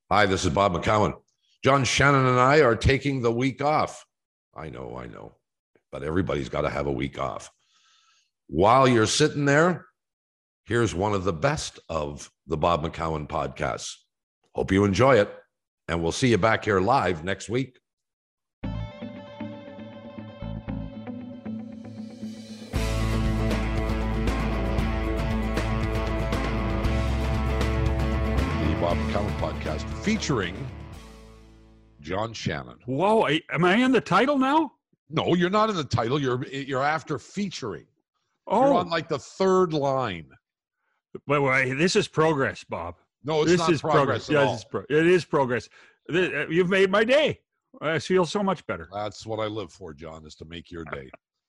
Hi, this is Bob McCowan. John Shannon and I are taking the week off. I know, but everybody's got to have a week off. While you're sitting there, here's one of the best of the Bob McCowan podcasts. Hope you enjoy it, and we'll see you back here live next week. The Bob McCowan podcast featuring John Shannon. Whoa, am I in the title now? No, you're not in the title. You're after featuring. Oh, You're on like the third line. Wait, this is progress, Bob. No, it's not progress at all. It is progress. You've made my day. I feel so much better. That's what I live for, John, is to make your day.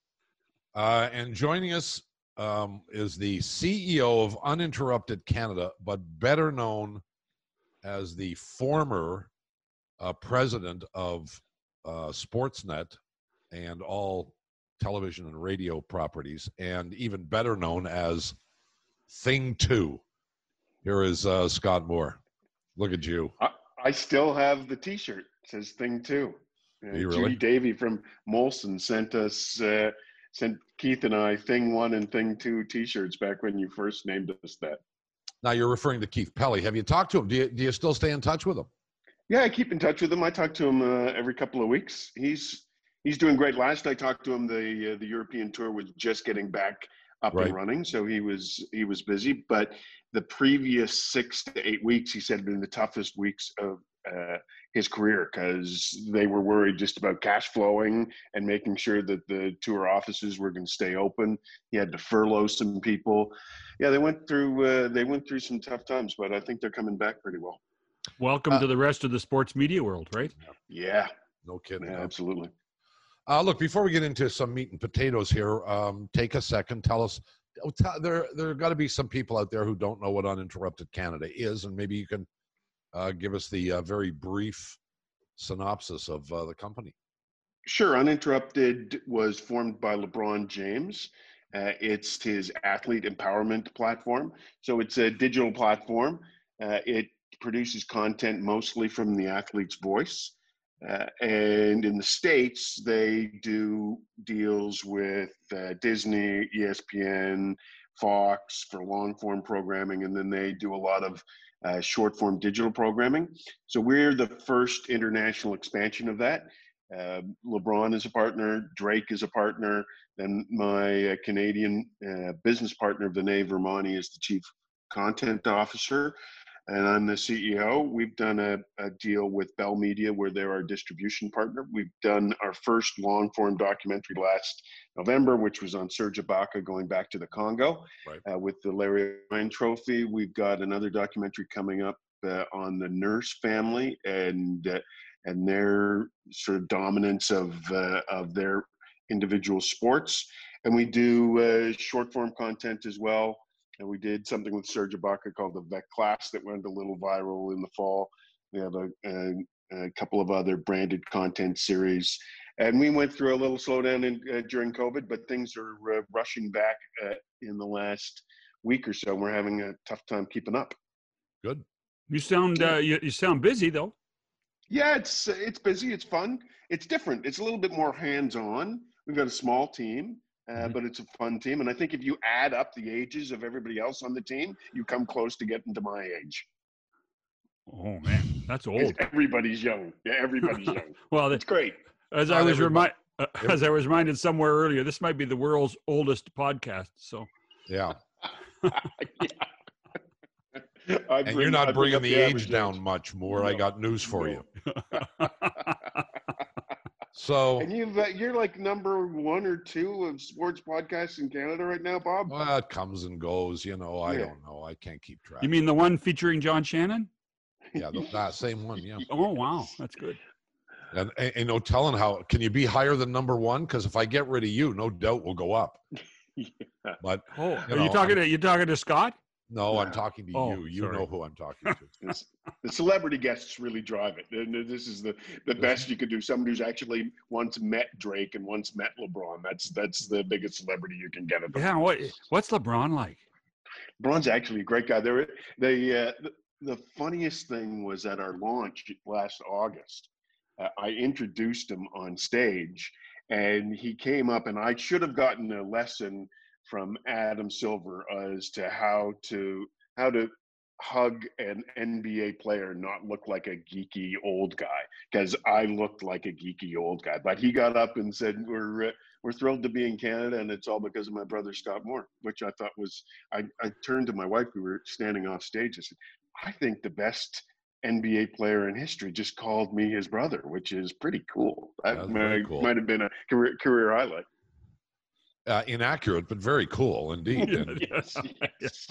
And joining us is the CEO of Uninterrupted Canada, but better known as the former president of Sportsnet and all television and radio properties, and even better known as Thing 2. Here is Scott Moore. Look at you. I still have the T-shirt. It says Thing 2. You really? Judy Davey from Molson sent Keith and I Thing 1 and Thing 2 T-shirts back when you first named us that. Now you're referring to Keith Pelly. Have you talked to him? Do you still stay in touch with him? Yeah, I keep in touch with him. I talk to him every couple of weeks. He's doing great. Last I talked to him, the European tour was just getting back up Right. and running, so he was busy. But the previous 6 to 8 weeks, he said, had been the toughest weeks of his career, because they were worried just about cash flowing and making sure that the tour offices were going to stay open. He had to furlough some people. Yeah, they went through some tough times, but I think they're coming back pretty well. Welcome to the rest of the sports media world, right? Yeah, No kidding. yeah, absolutely. Look, before we get into some meat and potatoes here, take a second. Tell us, there got to be some people out there who don't know what Uninterrupted Canada is, and maybe you can give us the very brief synopsis of the company. Sure. Uninterrupted was formed by LeBron James. It's his athlete empowerment platform. So it's a digital platform. It produces content mostly from the athlete's voice. And in the States, they do deals with Disney, ESPN, Fox for long form programming, and then they do a lot of short form digital programming. So we're the first international expansion of that. LeBron is a partner, Drake is a partner, and my Canadian business partner, Vinay Vermani, is the chief content officer, and I'm the CEO. We've done a deal with Bell Media where they're our distribution partner. We've done our first long-form documentary last November, which was on Serge Ibaka going back to the Congo, Right. with the Larry Ryan Trophy. We've got another documentary coming up on the Nurse family and their sort of dominance of their individual sports. And we do short-form content as well. And we did something with Serge Ibaka called the Vet Class that went a little viral in the fall. We have a couple of other branded content series. And we went through a little slowdown during COVID, but things are rushing back in the last week or so. We're having a tough time keeping up. Good. You sound you sound busy though. Yeah, it's busy. It's fun. It's different. It's a little bit more hands-on. We've got a small team. But it's a fun team. And I think if you add up the ages of everybody else on the team, you come close to getting to my age. Oh man, that's old. Everybody's young. Yeah, everybody's young. Well, It's great. as Not I was everybody. as I was reminded somewhere earlier, this might be the world's oldest podcast. So Yeah. And And you're not bringing the age down much more. No. I got news for you. So, And you're like number 1 or 2 of sports podcasts in Canada right now, Bob. well, it comes and goes. I Yeah. don't know. I can't keep track. you mean the one featuring John Shannon? Yeah, that same one. Yeah. Oh wow, that's good. And no telling how. Can you be higher than number 1? Because if I get rid of you, no doubt we'll go up. Yeah. But Oh, You are you know, talking to Scott? no, I'm Yeah. talking to Oh, you. You sorry. know who I'm talking to. The celebrity guests really drive it. And this is the best you could do. Somebody who's actually once met Drake and once met LeBron. That's the biggest celebrity you can get at the Yeah. What's LeBron like? LeBron's actually a great guy. The the funniest thing was at our launch last August. I introduced him on stage, and he came up, and I should have gotten a lesson from Adam Silver as to how to hug an NBA player and not look like a geeky old guy, because I looked like a geeky old guy. But he got up and said, "We're thrilled to be in Canada, and it's all because of my brother Scott Moore," which I thought was. I turned to my wife. We were standing off stage. I said, "I think the best NBA player in history just called me his brother," which is pretty cool. That might have been a career highlight. Inaccurate, but very cool indeed. And, Yes.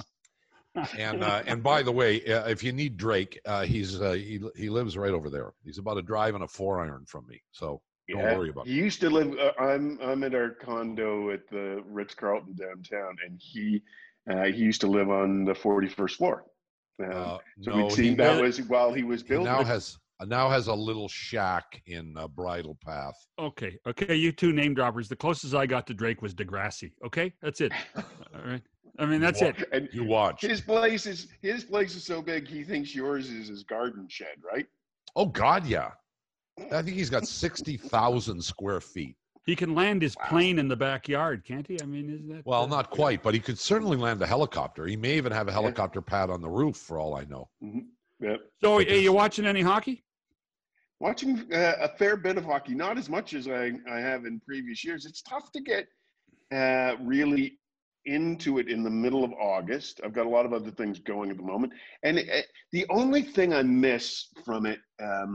and by the way, if you need Drake, he lives right over there. He's about a drive and a 4-iron from me, so don't worry about it. He used to live. I'm at our condo at the Ritz-Carlton downtown, and he used to live on the 41st floor. So we'd seen that was while he was building. He now has a little shack in Bridle Path. Okay, you two name droppers. The closest I got to Drake was Degrassi. Okay, that's it. All right. I mean, that's it. And you watch. His place is so big. He thinks yours is his garden shed, right? Oh God, yeah. I think he's got 60,000 square feet. He can land his plane in the backyard, can't he? I mean, isn't that? Well, not quite, but he could certainly land a helicopter. He may even have a helicopter pad on the roof, for all I know. Mm-hmm. Yep. So, are you watching any hockey? Watching a fair bit of hockey, not as much as I have in previous years. It's tough to get really into it in the middle of August. I've got a lot of other things going at the moment, and the only thing I miss from it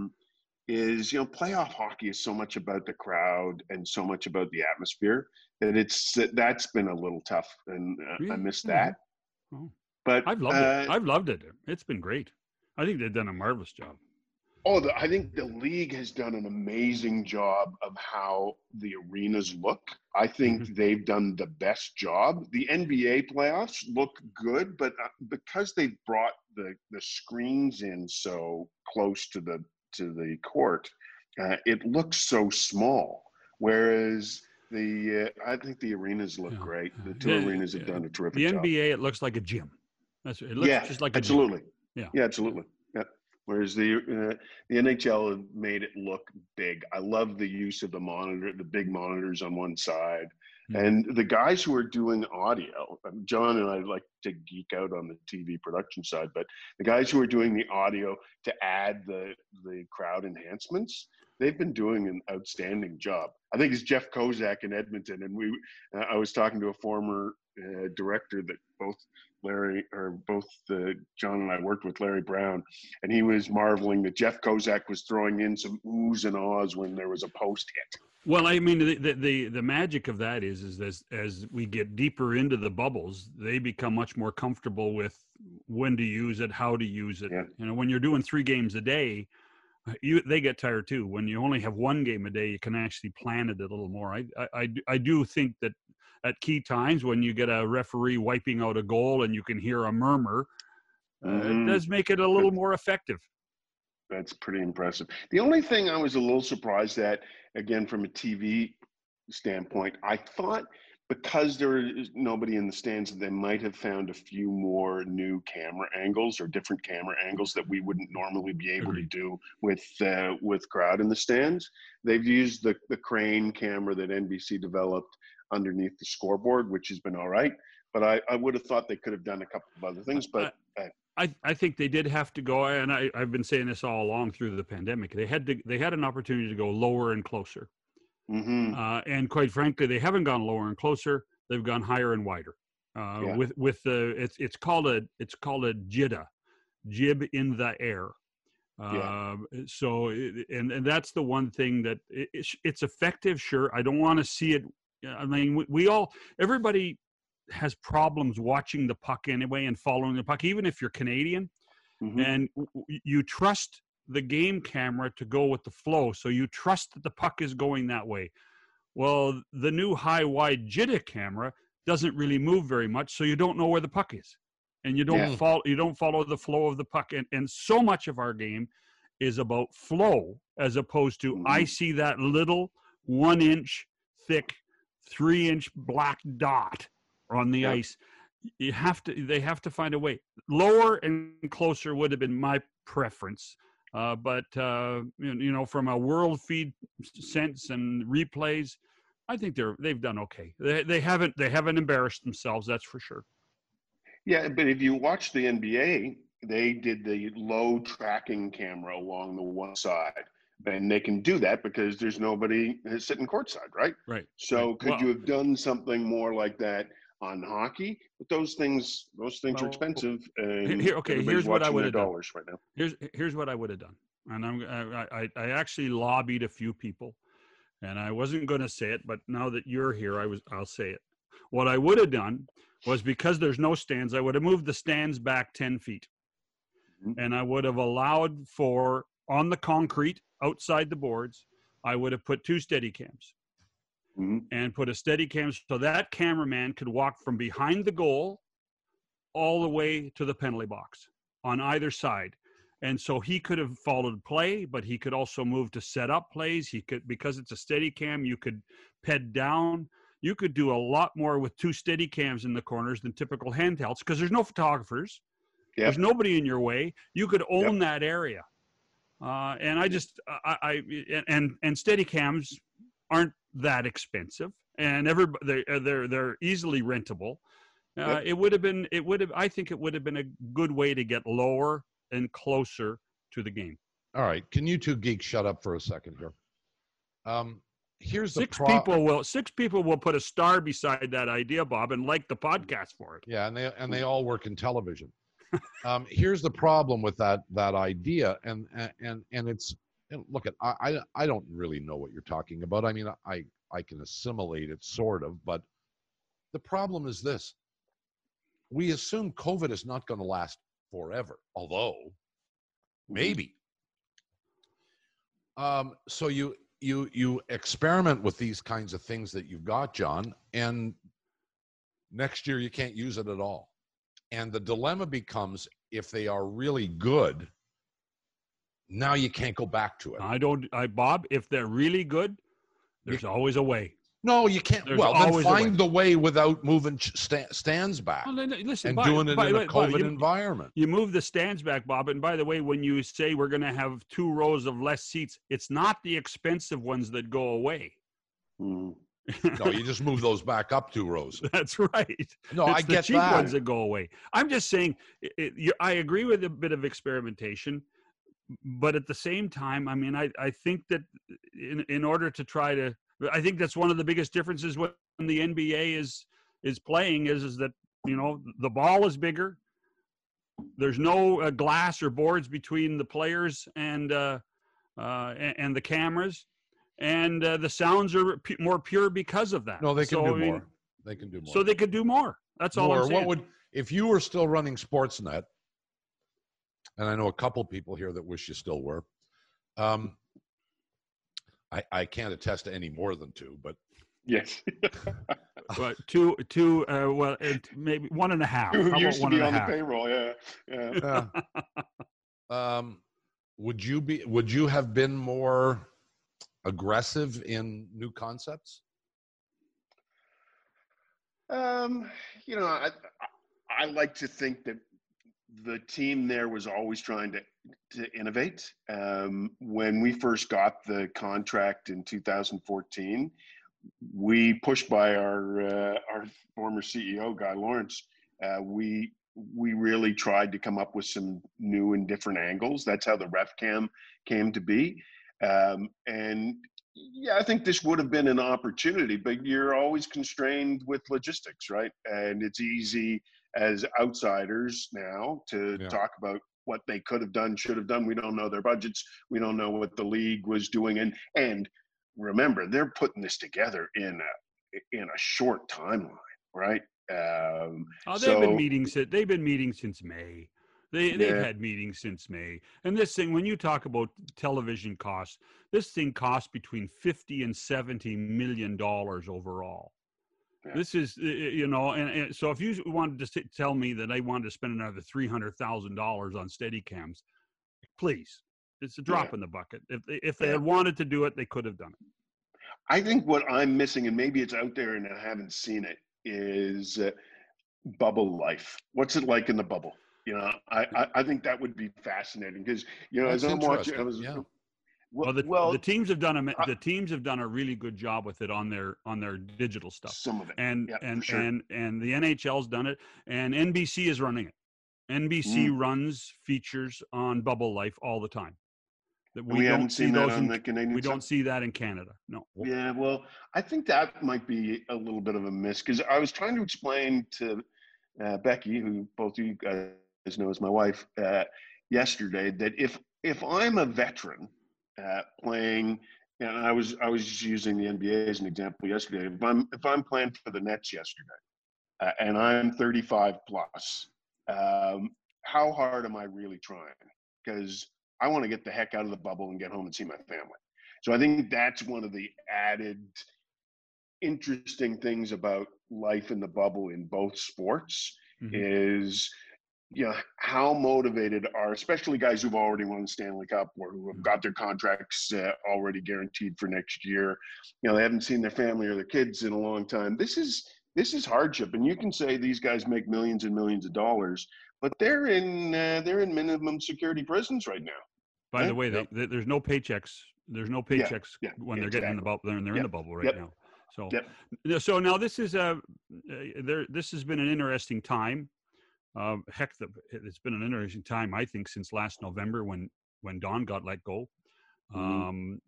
is, playoff hockey is so much about the crowd and so much about the atmosphere that that's been a little tough, and I miss that. Oh. But I've loved it. I've loved it. It's been great. I think they've done a marvelous job. I think the league has done an amazing job of how the arenas look. I think they've done the best job. The NBA playoffs look good, but because they brought the screens in so close to the court, it looks so small. Whereas I think the arenas look great. The two arenas have done a terrific job. The NBA, it looks like a gym. It looks just like a absolutely. Gym. Yeah, absolutely. Yeah. Whereas the NHL have made it look big. I love the use of the big monitors on one side. And the guys who are doing audio, John and I like to geek out on the TV production side, but the guys who are doing the audio to add the crowd enhancements, they've been doing an outstanding job. I think it's Jeff Kozak in Edmonton, and I was talking to a former director that both John and I worked with, Larry Brown, and he was marveling that Jeff Kozak was throwing in some oohs and ahs when there was a post hit. Well, I mean, the magic of that is as we get deeper into the bubbles, they become much more comfortable with when to use it, how to use it. Yeah. When you're doing 3 games a day, they get tired too. When you only have 1 game a day, you can actually plan it a little more. I do think that at key times when you get a referee wiping out a goal and you can hear a murmur, it does make it a little more effective. That's pretty impressive. The only thing I was a little surprised at, again, from a TV standpoint, I thought because there is nobody in the stands, they might have found a few more new camera angles or different camera angles that we wouldn't normally be able to do with crowd in the stands. They've used the crane camera that NBC developed underneath the scoreboard, which has been all right. But I would have thought they could have done a couple of other things. But I think they did have to go, and I've been saying this all along through the pandemic. They had an opportunity to go lower and closer. And quite frankly, they haven't gone lower and closer. They've gone higher and wider. With it's called a JIDA, jib in the air. So and that's the one thing that it's effective. Sure, I don't want to see it. I mean, everybody has problems watching the puck anyway and following the puck, even if you're Canadian, and you trust the game camera to go with the flow. So you trust that the puck is going that way. Well, the new high wide JIDA camera doesn't really move very much. So you don't know where the puck is, and you don't follow the flow of the puck. And so much of our game is about flow as opposed to, I see that little 1 inch thick, 3 inch black dot on the ice. they have to find a way. Lower and closer would have been my preference. But from a world feed sense and replays, I think they've done okay. They haven't embarrassed themselves, that's for sure. Yeah, but if you watch the NBA, they did the low tracking camera along the one side, and they can do that because there's nobody sitting courtside, right? Right. So right. could you have done something more like that on hockey? But those things are expensive, and here's what I would have done. Dollars right now. Here's what I would have done, and I actually lobbied a few people, and I wasn't going to say it, but now that you're here, I'll say it. What I would have done was, because there's no stands, I would have moved the stands back 10 feet. Mm-hmm. And I would have allowed for, on the concrete outside the boards, I would have put 2 Steadicams. Mm-hmm. And put a Steadicam so that cameraman could walk from behind the goal all the way to the penalty box on either side. And so he could have followed play, but he could also move to set up plays. He could, because it's a Steadicam, you could ped down. You could do a lot more with 2 Steadicams in the corners than typical handhelds, because there's no photographers. Yep. There's nobody in your way. You could own that area. And Steadicams aren't that expensive, and they're easily rentable. I think it would have been a good way to get lower and closer to the game. All right. Can you two geeks shut up for a second here? Here's the 6 people will put a star beside that idea, Bob, and like the podcast for it. Yeah, and they all work in television. Here's the problem with that idea, and it's, look, I don't really know what you're talking about. I mean, I can assimilate it sort of, but the problem is this: we assume COVID is not going to last forever, although maybe. So you experiment with these kinds of things that you've got, John, and next year you can't use it at all. And the dilemma becomes, if they are really good, now you can't go back to it. Bob, if they're really good, there's always a way. No, you can't. Then find the way without moving stands back. Well, listen, doing it in a COVID environment. You move the stands back, Bob. And by the way, when you say we're going to have 2 rows of less seats, it's not the expensive ones that go away. No, you just move those back up 2 rows. That's right. No, I get that. It's the cheap ones that go away. I'm just saying, I agree with a bit of experimentation, but at the same time, I mean, I think that in order to try to, I think that's one of the biggest differences when the NBA is playing is that, the ball is bigger. There's no glass or boards between the players and the cameras, and the sounds are more pure because of that. No, they can do more. They can do more. So they could do more. That's all I'm saying. If you were still running Sportsnet, and I know a couple people here that wish you still were, I can't attest to any more than 2, but yes. But 2, well, maybe 1.5. Who used to be on the payroll? Yeah. Would you have been more aggressive in new concepts? I like to think that the team there was always trying to innovate. When we first got the contract in 2014, we pushed by our former CEO, Guy Lawrence. We really tried to come up with some new and different angles. That's how the RefCam came to be. And yeah, I think this would have been an opportunity, but you're always constrained with logistics, right? And it's easy as outsiders now to talk about what they could have done, should have done. We don't know their budgets. We don't know what the league was doing. And remember, they're putting this together in a short timeline, right? They've been meeting since May. They've had meetings since May. And this thing, when you talk about television costs, this thing costs between $50 and $70 million overall. Yeah. This is, and so if you wanted to tell me that I wanted to spend another $300,000 on Steadicams, please, it's a drop in the bucket. If they had wanted to do it, they could have done it. I think what I'm missing, and maybe it's out there and I haven't seen it, is bubble life. What's it like in the bubble? You know, I think that would be fascinating because, you know, That's as I'm watching, interesting. Yeah. Well, well, the teams have done a really good job with it on their digital stuff, some of it, and yeah, and for sure. and the NHL's done it, and NBC is running it. NBC runs features on Bubble Life all the time. That we haven't seen that on the Canadian we side? don't see that in Canada. No. Yeah, well, I think that might be a little bit of a miss because I was trying to explain to Becky, who both you guys know as my wife, yesterday, that if I'm a veteran playing, and I was just using the NBA as an example yesterday. If I'm playing for the Nets yesterday, and I'm 35 plus, how hard am I really trying? Because I want to get the heck out of the bubble and get home and see my family. So I think that's one of the added interesting things about life in the bubble in both sports is, you know, how motivated are, especially guys who've already won the Stanley Cup or who have got their contracts already guaranteed for next year. You know, they haven't seen their family or their kids in a long time. This is hardship, and you can say these guys make millions and millions of dollars, but they're in minimum security prisons right now. By the way, there's no paychecks. There's no paychecks when they're getting in the bubble. They're in the bubble right now. So now this is this has been an interesting time. It's been an interesting time, I think, since last November when Don got let go, and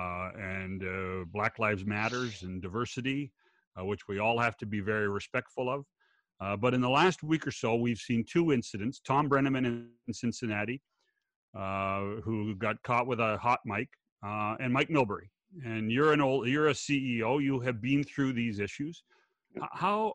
Black Lives Matters and diversity, which we all have to be very respectful of. But in the last week or so, we've seen two incidents: Tom Brenneman in Cincinnati, who got caught with a hot mic, and Mike Milbury. And you're a CEO. You have been through these issues. How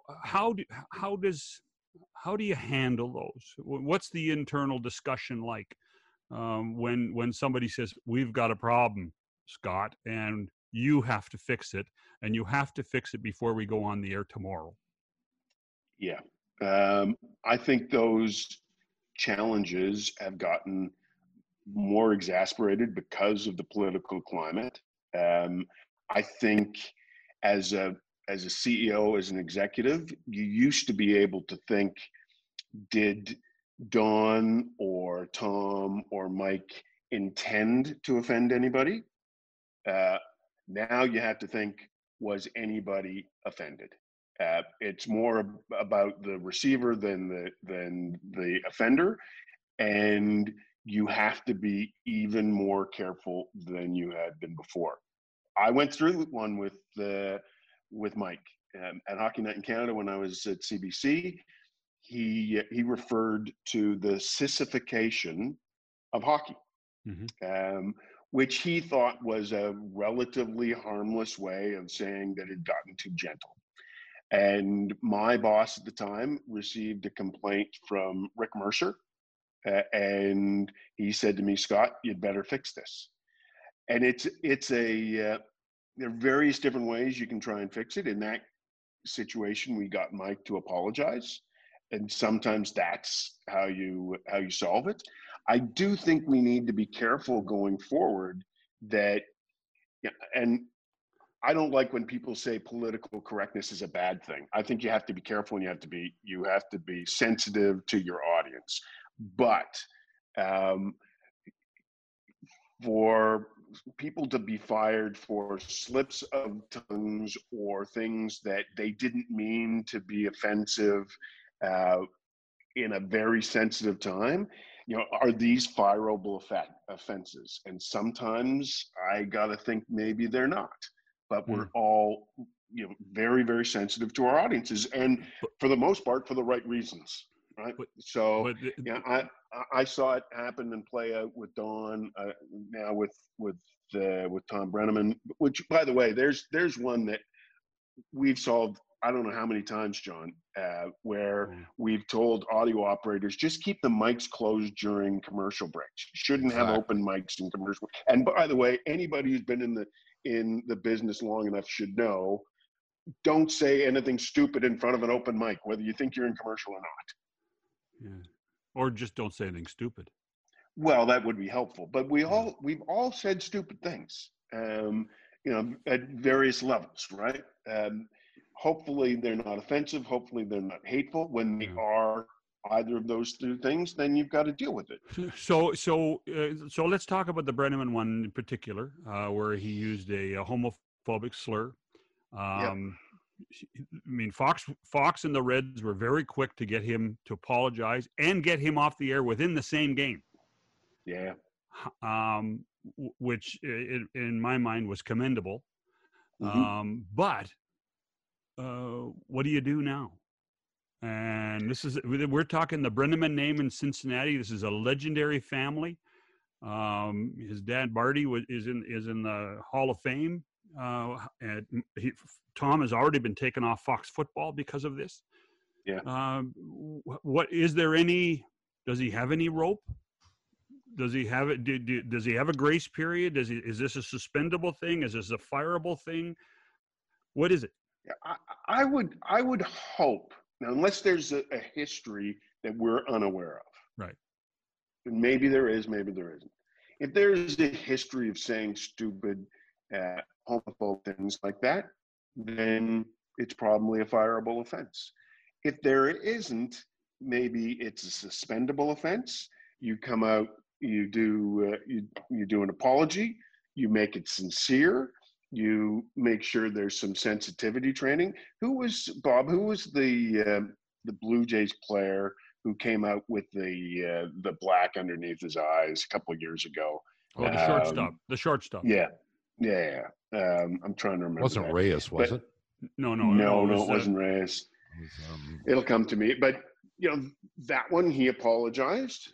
do you handle those? What's the internal discussion like when somebody says, "We've got a problem, Scott, and you have to fix it, and you have to fix it before we go on the air tomorrow"? Yeah, I think those challenges have gotten more exasperated because of the political climate. I think as a CEO, as an executive, you used to be able to think, did Don or Tom or Mike intend to offend anybody? Now you have to think, was anybody offended? It's more about the receiver than the offender, and you have to be even more careful than you had been before. I went through one with Mike at Hockey Night in Canada when I was at CBC. He referred to the sissification of hockey, which he thought was a relatively harmless way of saying that it had gotten too gentle. And my boss at the time received a complaint from Rick Mercer, and he said to me, "Scott, you'd better fix this." And there are various different ways you can try and fix it. In that situation, we got Mike to apologize, and sometimes that's how you solve it. I do think we need to be careful going forward that, and I don't like when people say political correctness is a bad thing. I think you have to be careful and you have to be sensitive to your audience. But for people to be fired for slips of tongues or things that they didn't mean to be offensive in a very sensitive time, you know, are these fireable offenses? And sometimes I gotta think maybe they're not. But we're all, you know, very, very sensitive to our audiences, and for the most part, for the right reasons, right? I saw it happen and play out with Don, now with Tom Brenneman. Which, by the way, there's one that we've solved. I don't know how many times, John, where we've told audio operators, just keep the mics closed during commercial breaks. You shouldn't have open mics in commercial. And by the way, anybody who's been in the business long enough should know, don't say anything stupid in front of an open mic, whether you think you're in commercial or not. Yeah. Or just don't say anything stupid. Well, that would be helpful. But we've all said stupid things, you know, at various levels, right? hopefully they're not offensive. Hopefully they're not hateful. When they are either of those two things, then you've got to deal with it. So let's talk about the Brenneman one in particular, where he used a homophobic slur. I mean, Fox and the Reds were very quick to get him to apologize and get him off the air within the same game. Yeah. Which in my mind was commendable. But what do you do now? And we're talking the Brenneman name in Cincinnati. This is a legendary family. His dad Marty is in the Hall of Fame. And Tom has already been taken off Fox Football because of this. Yeah. What is there any? Does he have any rope? Does he have it? Does he have a grace period? Is this a suspendable thing? Is this a fireable thing? What is it? I would hope, now, unless there's a history that we're unaware of. Right. And maybe there is, maybe there isn't. If there's a history of saying stupid, homophobic things like that, then it's probably a fireable offense. If there isn't, maybe it's a suspendable offense. You come out, you do an apology, you make it sincere, you make sure there's some sensitivity training. Who was the Blue Jays player who came out with the black underneath his eyes a couple of years ago? Oh, the shortstop. The shortstop. Yeah. I'm trying to remember. It wasn't Reyes, was it? No, it wasn't Reyes. It'll come to me. But that one, he apologized.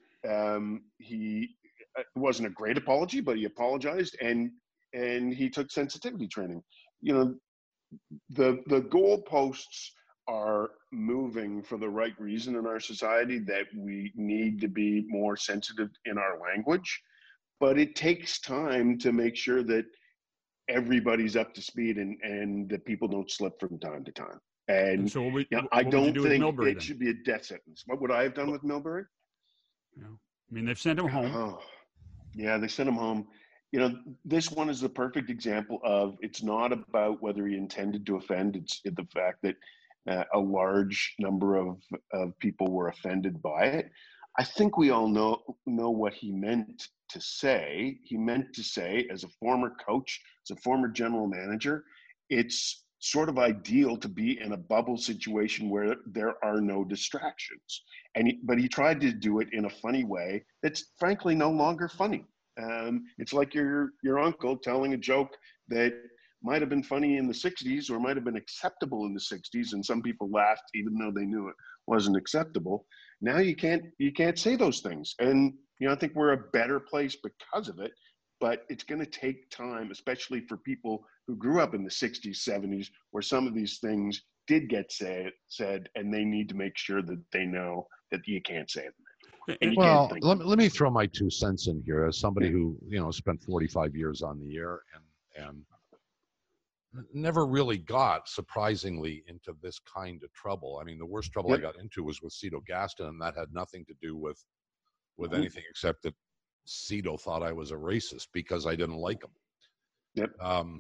It wasn't a great apology, but he apologized, and he took sensitivity training. The goalposts are moving for the right reason in our society, that we need to be more sensitive in our language, but it takes time to make sure that everybody's up to speed and that people don't slip from time to time. And so I don't think it should be a death sentence. What would I have done with Milbury? Yeah. I mean, they've sent him home. Yeah, they sent him home. This one is the perfect example of, it's not about whether he intended to offend. It's the fact that a large number of people were offended by it. I think we all know what he meant to say. He meant to say, as a former coach, as a former general manager, it's sort of ideal to be in a bubble situation where there are no distractions. But he tried to do it in a funny way that's frankly no longer funny. It's like your uncle telling a joke that might have been funny in the 60s or might have been acceptable in the 60s, and some people laughed even though they knew it wasn't acceptable. Now you can't say those things. And I think we're a better place because of it, but it's going to take time, especially for people who grew up in the 60s, 70s, where some of these things did get said, and they need to make sure that they know that you can't say them. Well, let me throw my 2 cents in here as somebody who, spent 45 years on the air and never really got, surprisingly, into this kind of trouble. I mean, the worst trouble I got into was with Cito Gaston, and that had nothing to do with anything except that Cito thought I was a racist because I didn't like him. Yep.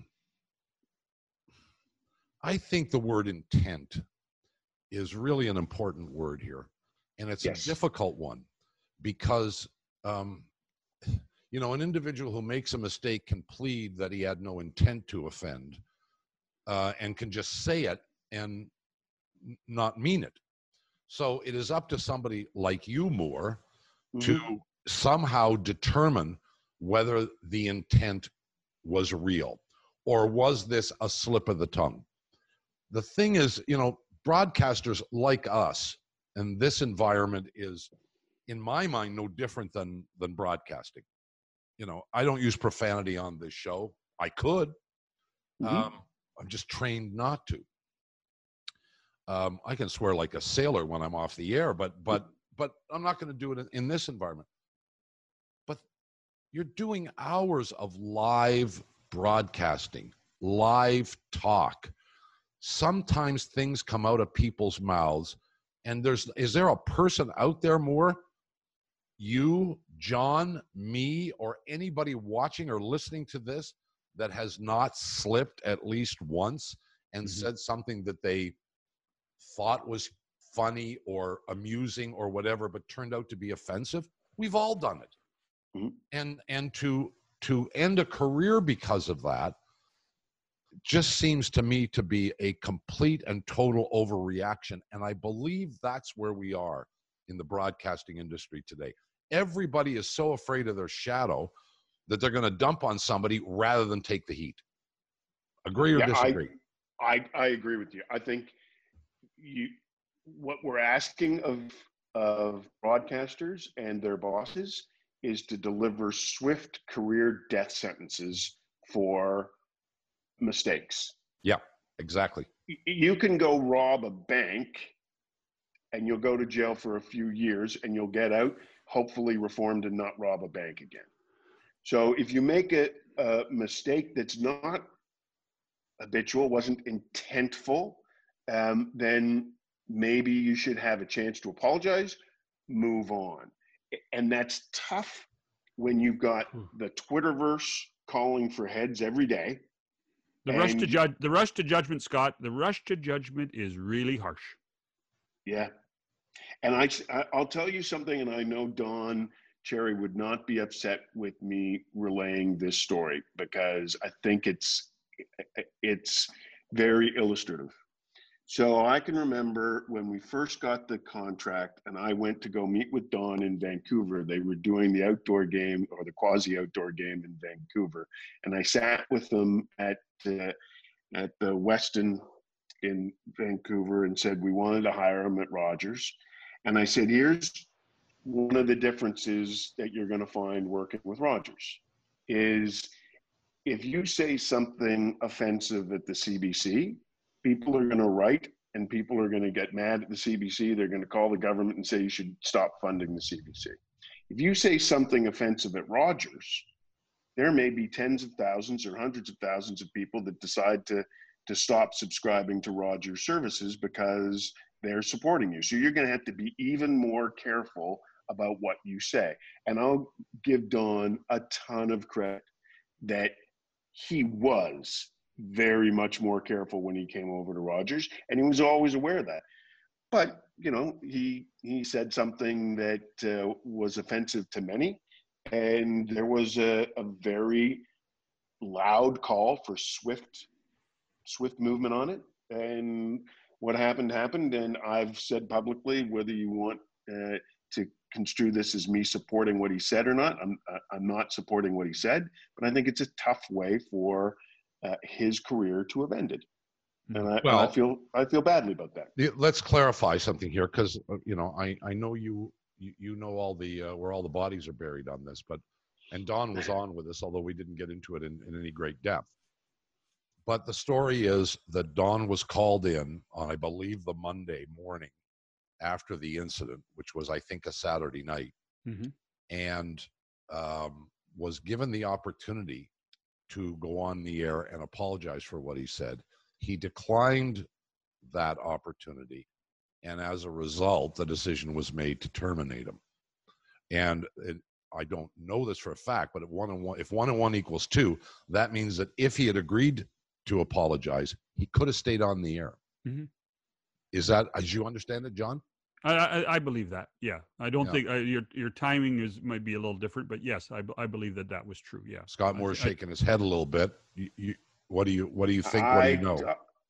I think the word intent is really an important word here, and it's a difficult one because, an individual who makes a mistake can plead that he had no intent to offend, and can just say it and not mean it. So it is up to somebody like you, Moore, to somehow determine whether the intent was real or was this a slip of the tongue. The thing is, broadcasters like us, and this environment is, in my mind, no different than broadcasting. I don't use profanity on this show. I could. I'm just trained not to. I can swear like a sailor when I'm off the air, but I'm not going to do it in this environment. But you're doing hours of live broadcasting, live talk. Sometimes things come out of people's mouths, and is there a person out there, Moore, you, John, me, or anybody watching or listening to this that has not slipped at least once and said something that they thought was funny or amusing or whatever, but turned out to be offensive. We've all done it. And to end a career because of that just seems to me to be a complete and total overreaction. And I believe that's where we are in the broadcasting industry today. Everybody is so afraid of their shadow that they're going to dump on somebody rather than take the heat. Agree or disagree? I agree with you. I think what we're asking of broadcasters and their bosses is to deliver swift career death sentences for mistakes. Yeah, exactly. You can go rob a bank and you'll go to jail for a few years and you'll get out, hopefully reformed and not rob a bank again. So if you make a mistake that's not habitual, wasn't intentful, then maybe you should have a chance to apologize, move on. And that's tough when you've got the Twitterverse calling for heads every day. The rush to judgment, Scott, the rush to judgment is really harsh. Yeah. And I'll tell you something, and I know Don Cherry would not be upset with me relaying this story because I think it's very illustrative. So I can remember when we first got the contract and I went to go meet with Don in Vancouver. They were doing the outdoor game or the quasi-outdoor game in Vancouver. And I sat with them at the Westin in Vancouver and said we wanted to hire him at Rogers. And I said, here's one of the differences that you're going to find working with Rogers is if you say something offensive at the CBC, people are going to write and people are going to get mad at the CBC. They're going to call the government and say you should stop funding the CBC. If you say something offensive at Rogers, there may be tens of thousands or hundreds of thousands of people that decide to stop subscribing to Rogers services because they're supporting you. So you're going to have to be even more careful about what you say. And I'll give Don a ton of credit that he was very much more careful when he came over to Rogers, and he was always aware of that. But, you know, he said something that was offensive to many, and there was a very loud call for swift movement on it. And what happened, and I've said publicly, whether you want to construe this as me supporting what he said or not, I'm not supporting what he said, but I think it's a tough way for his career to have ended. And I feel badly about that. Let's clarify something here, because you know I know you know all the where all the bodies are buried on this, and Don was on with us, although we didn't get into it in any great depth. But the story is that Don was called in on, I believe, the Monday morning after the incident, which was, I think, a Saturday night, and was given the opportunity to go on the air and apologize for what he said. He declined that opportunity, and as a result, the decision was made to terminate him. And I don't know this for a fact, but if 1 and 1 equals 2, that means that if he had agreed to apologize, he could have stayed on the air. Is that as you understand it, John? I believe that. Yeah, I don't think your timing might be a little different, but yes, I believe that was true. Yeah. Scott Moore is shaking his head a little bit. What do you think? What do you know?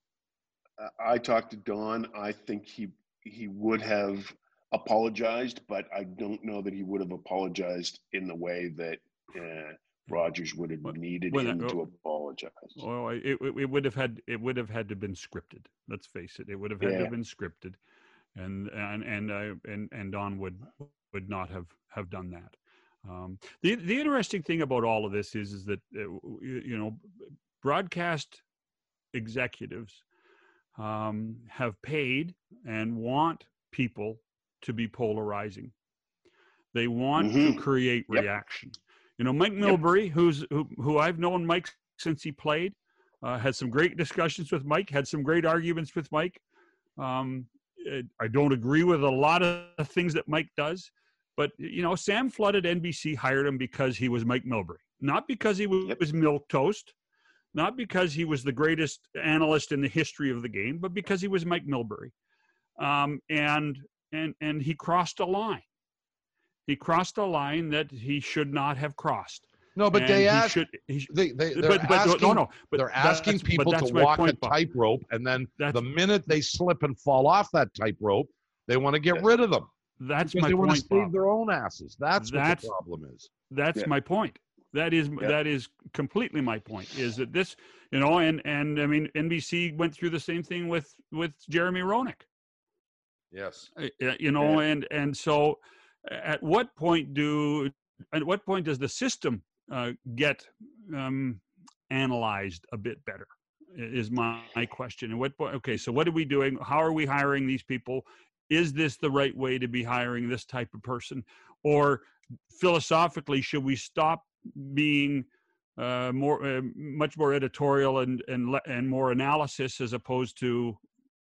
I talked to Don. I think he would have apologized, but I don't know that he would have apologized in the way that Rogers would have needed him to apologize. Well, it would have had to been scripted. Let's face it. It would have had to have been scripted, and Don would not have done that. The interesting thing about all of this is that broadcast executives have paid and want people to be polarizing. They want to create reaction. You know, Mike Milbury, who I've known Mike since he played, had some great discussions with Mike, had some great arguments with Mike. I don't agree with a lot of things that Mike does, but, you know, Sam Flood at NBC hired him because he was Mike Milbury, not because he was milquetoast, not because he was the greatest analyst in the history of the game, but because he was Mike Milbury. And he crossed a line. He crossed a line that he should not have crossed. No, but And they he ask. should, They're asking people to walk a tightrope, and then the minute they slip and fall off that tightrope, they want to get rid of them. That's because my they want to point, save Bob. their own asses. That's what the problem is. That's my point. That is completely my point. Is that this, and I mean, NBC went through the same thing with Jeremy Roenick. Yes. And so, at what point does the system get analyzed a bit better? Is my question. And what point? Okay, so what are we doing? How are we hiring these people? Is this the right way to be hiring this type of person? Or philosophically, should we stop being much more editorial and more analysis as opposed to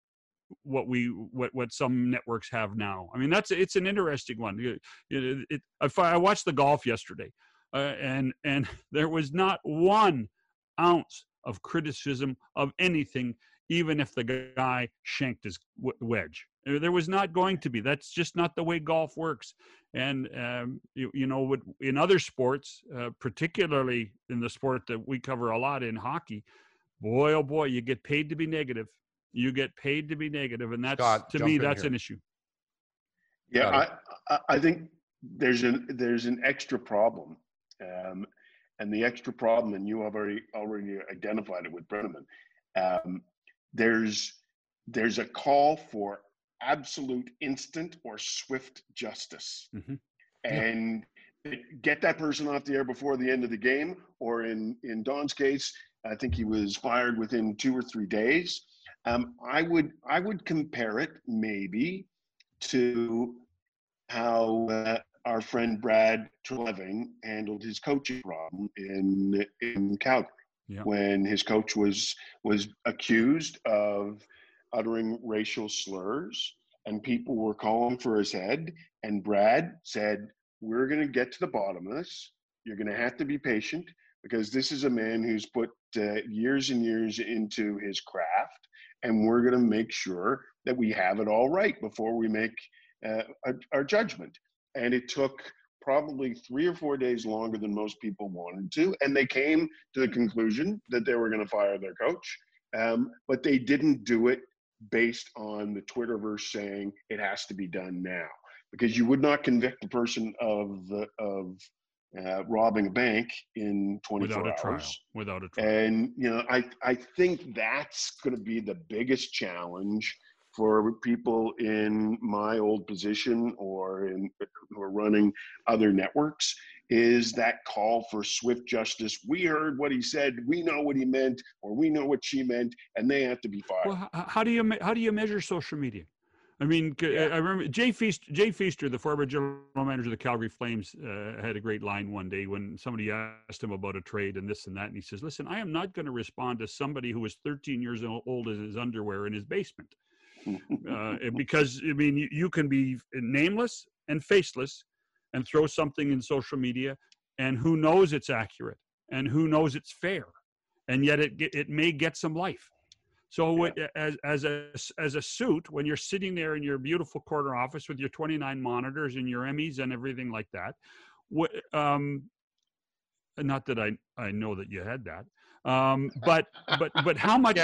what some networks have now? I mean, it's an interesting one. I watched the golf yesterday, and there was not 1 ounce of criticism of anything, even if the guy shanked his wedge. There was not going to be. That's just not the way golf works. And in other sports, particularly in the sport that we cover a lot in hockey, boy, oh boy, you get paid to be negative. You get paid to be negative, and that's Scott, to me that's an issue. Yeah, I think there's an extra problem, and the extra problem, and you have already identified it with Brenneman. There's a call for absolute instant or swift justice, and get that person off the air before the end of the game, or in Don's case, I think he was fired within 2 or 3 days. I would compare it maybe to how our friend Brad Treleving handled his coaching problem in Calgary, when his coach was accused of uttering racial slurs, and people were calling for his head, and Brad said, "We're going to get to the bottom of this. You're going to have to be patient, because this is a man who's put years and years into his craft, and we're going to make sure that we have it all right before we make our judgment." And it took probably 3 or 4 days longer than most people wanted to, and they came to the conclusion that they were going to fire their coach, but they didn't do it based on the Twitterverse saying it has to be done now, because you would not convict a person of robbing a bank in 24 hours without a trial. And I think that's going to be the biggest challenge for people in my old position or who are running other networks, is that call for swift justice. We heard what he said, we know what he meant, or we know what she meant, and they have to be fired. Well, how do you measure social media? I mean, I remember Jay Feaster, the former general manager of the Calgary Flames, had a great line one day when somebody asked him about a trade and this and that, and he says, "Listen, I am not going to respond to somebody who is 13 years old in his underwear in his basement." Because, I mean, you can be nameless and faceless and throw something in social media, and who knows it's accurate, and who knows it's fair, and yet it may get some life. So as a suit, when you're sitting there in your beautiful corner office with your 29 monitors and your Emmys and everything like that, not that I know that you had that, but how much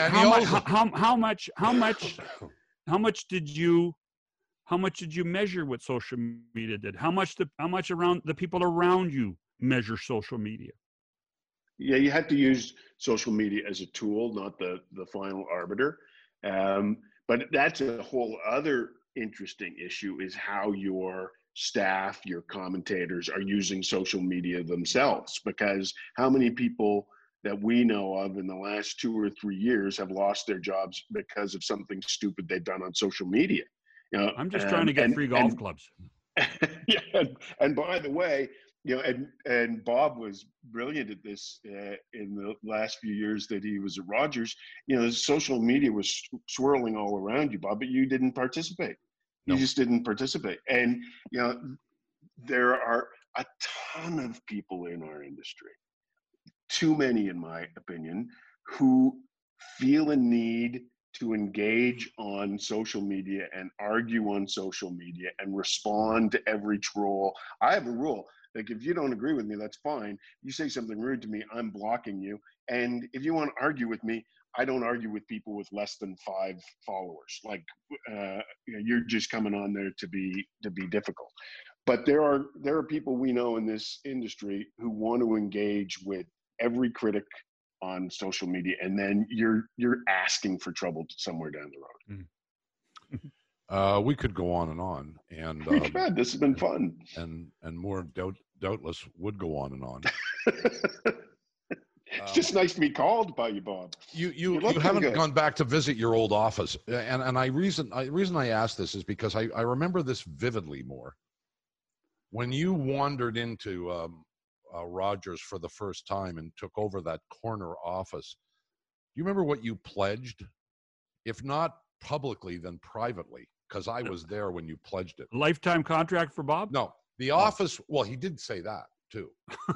how much did you measure what social media did? How much around the people around you measure social media? Yeah, you had to use social media as a tool, not the final arbiter. But that's a whole other interesting issue, is how your staff, your commentators are using social media themselves. Because how many people that we know of in the last 2 or 3 years have lost their jobs because of something stupid they've done on social media? I'm just trying to get free golf clubs. Yeah, and by the way, and Bob was brilliant at this in the last few years that he was at Rogers. Social media was swirling all around you, Bob, but you didn't participate. You just didn't participate. And there are a ton of people in our industry, too many in my opinion, who feel a need to engage on social media and argue on social media and respond to every troll. I have a rule. Like, if you don't agree with me, that's fine. You say something rude to me, I'm blocking you. And if you want to argue with me, I don't argue with people with less than 5 followers. Like, you're just coming on there to be difficult. But there are people we know in this industry who want to engage with every critic on social media, and then you're asking for trouble somewhere down the road. We could go on, and we could. This has been fun, and more doubtless would go on and on. It's just nice to be called by you, Bob. You haven't gone back to visit your old office, and reason I ask this is because I remember this vividly more. When you wandered into Rogers for the first time and took over that corner office, do you remember what you pledged? If not publicly, then privately, because I was there when you pledged it. Lifetime contract for Bob? No, the office. Well, he did say that too.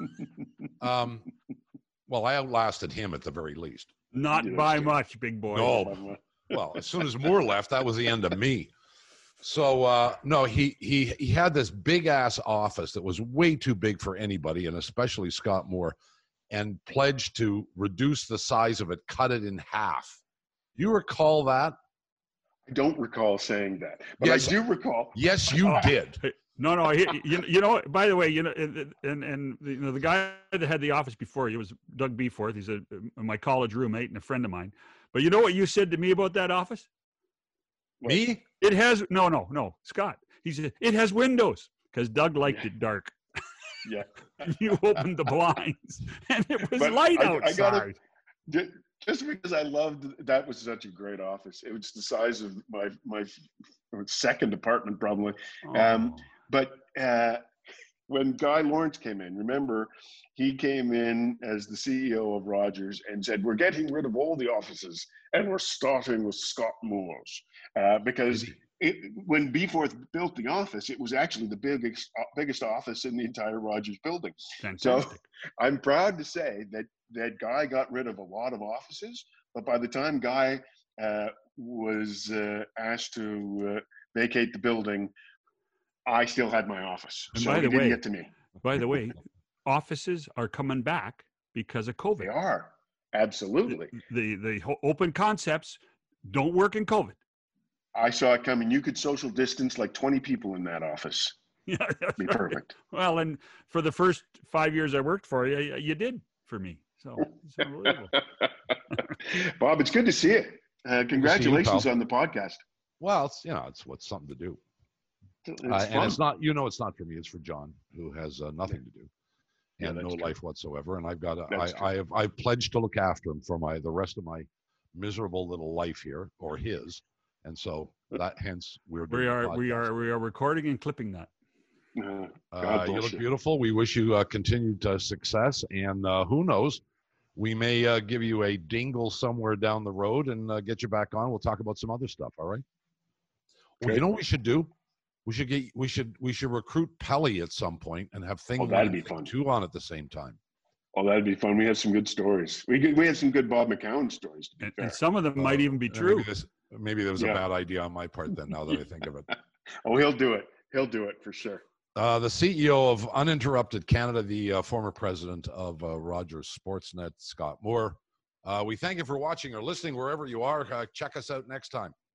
Well, I outlasted him at the very least. Not by much, big boy. No. Well, as soon as Moore left, that was the end of me. So no, he had this big ass office that was way too big for anybody, and especially Scott Moore, and pledged to reduce the size of it, cut it in half. Do you recall that? I don't recall saying that, but yes, I do recall. Yes, you did. No. You know. By the way, and the guy that had the office before, he was Doug Beforth. He's my college roommate and a friend of mine. But you know what you said to me about that office? Me? It has no, Scott. He said it has windows because Doug liked it dark. Yeah. You opened the blinds and it was light outside. Just because I loved that was such a great office. It was the size of my second apartment probably. But when Guy Lawrence came in, remember, he came in as the CEO of Rogers and said, we're getting rid of all the offices and we're starting with Scott Moore's. Because when Beforth built the office, it was actually the biggest office in the entire Rogers building. Fantastic. So I'm proud to say that Guy got rid of a lot of offices, but by the time Guy was asked to vacate the building, I still had my office. And so it didn't get to me. By the way, offices are coming back because of COVID. They are. Absolutely. The open concepts don't work in COVID. I saw it coming. You could social distance like 20 people in that office. Yeah, that's be right. Perfect. Well, and for the first 5 years I worked for you, you did for me. So it's unbelievable. Bob, it's good to see you. Congratulations on the podcast. Well, it's something to do. And it's not, it's not for me. It's for John, who has nothing to do and no life whatsoever. And I've pledged to look after him for the rest of my miserable little life here, or his. And so hence we are recording and clipping that. You look beautiful. We wish you continued success, and who knows, we may give you a dingle somewhere down the road and get you back on. We'll talk about some other stuff. All right. Well, you know what we should do? We should recruit Pelly at some point and have things that'd be fun. 2 on at the same time. Oh, that'd be fun. We have some good stories. We have some good Bob McCown stories. And some of them might even be true. Maybe there was a bad idea on my part then, now that I think of it. Oh, he'll do it. He'll do it for sure. The CEO of Uninterrupted Canada, the former president of Rogers Sportsnet, Scott Moore. We thank you for watching or listening wherever you are. Check us out next time.